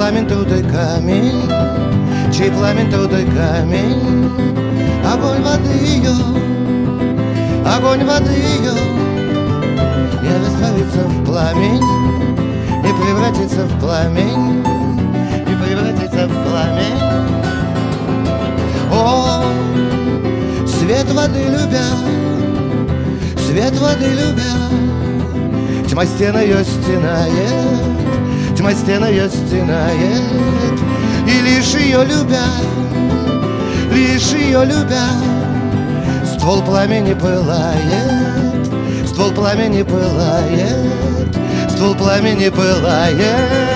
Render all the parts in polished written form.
пламень трутой камень, чей пламень трутой камень. Огонь воды ее, огонь воды ее не растворится в пламень, не превратится в пламень, не превратится в пламень. О, свет воды любя, свет воды любя, тьма стен ее стенает, тьма стен ее стенает. И лишь ее любя, лишь ее любя, ствол пламени пылает, ствол пламени пылает, ствол пламени пылает.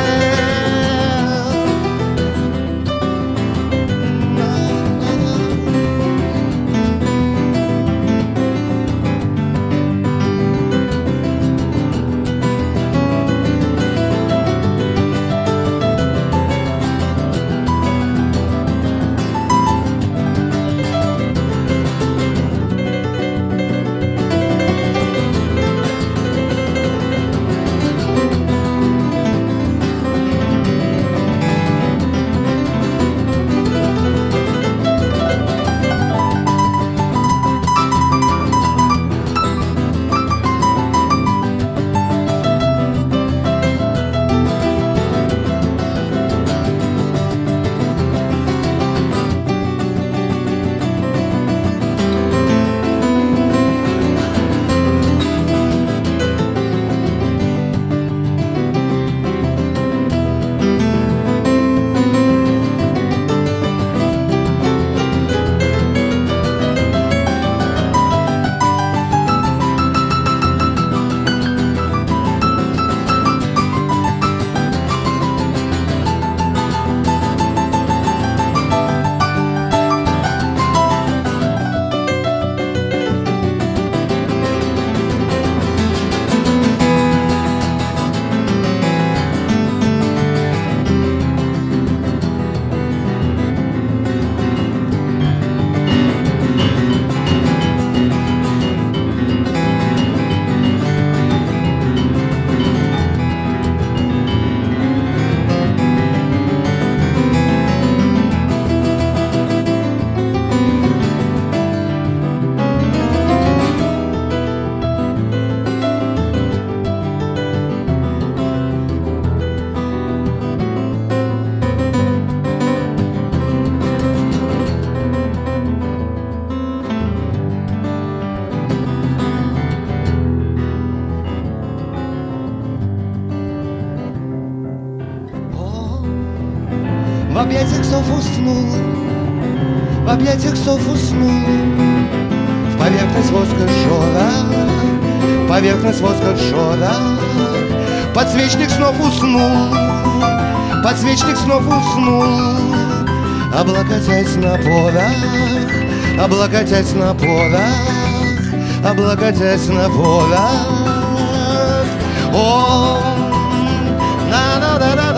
В объятиях снов уснул, в объятиях снов уснул, в поверхность воска шорох, поверхность воска шорох. Подсвечник снов уснул, подсвечник снов уснул, облокотясь на порох, облокотясь на порох, облокотясь на порох. О, на-на-на-на.